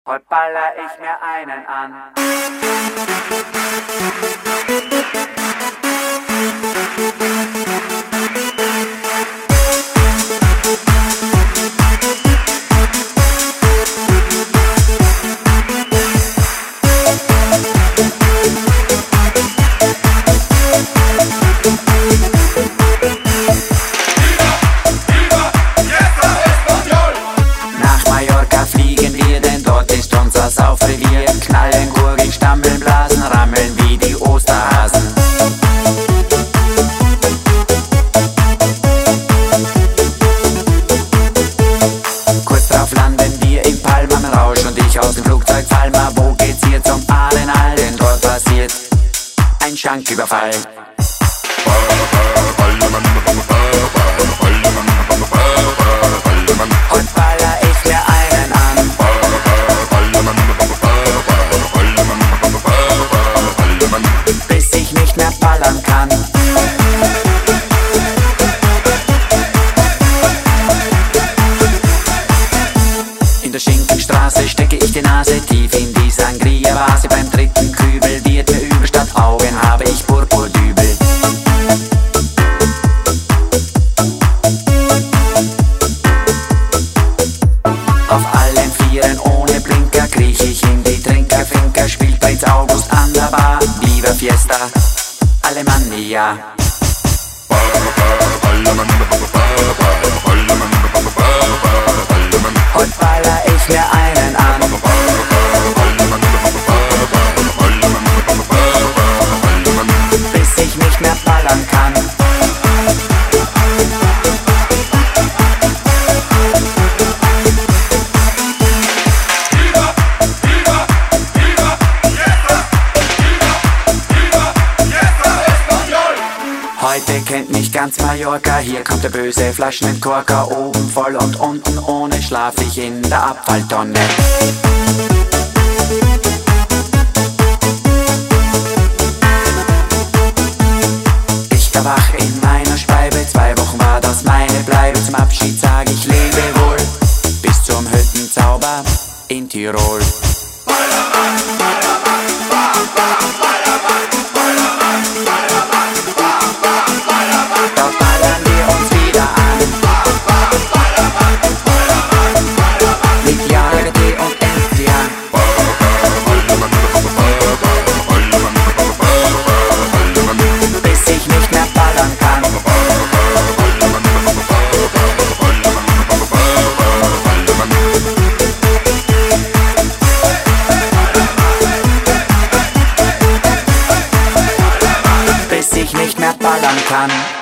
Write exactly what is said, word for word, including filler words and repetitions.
Heute baller ich mir einen an. Saufrevier, knallen, gurgeln, stampeln, blasen, rammeln wie die Osterhasen. Kurz drauf landen wir in Palma im Rausch und ich aus dem Flugzeug fall mal. Wo geht's hier zum Arenal? Denn dort passiert ein Schanküberfall. Und baller ich mir einen an. Bis ich nicht mehr ballern kann. In der Schinkenstraße stecke ich die Nase tief in die Sangria-Vase. Beim dritten Kübel wird mir übel, statt Augen habe ich Purpurdübel. Auf allen Vieren ohne Blinker kriech ich in die Trinkerfinker. Spielt Prinz August an der Bar. Viva Fiesta, Alemannia. Heute baller ich mir einen an. Bis ich nicht mehr ballern kann. Heute kennt mich ganz Mallorca, hier kommt der böse Flaschenkorker. Oben voll und unten ohne, schlaf ich in der Abfalltonne. Ich erwach in meiner Speibe, zwei Wochen war das meine Bleibe. Zum Abschied sag ich lebe wohl, bis zum Hüttenzauber in Tirol. Bis ich nicht mehr ballern kann.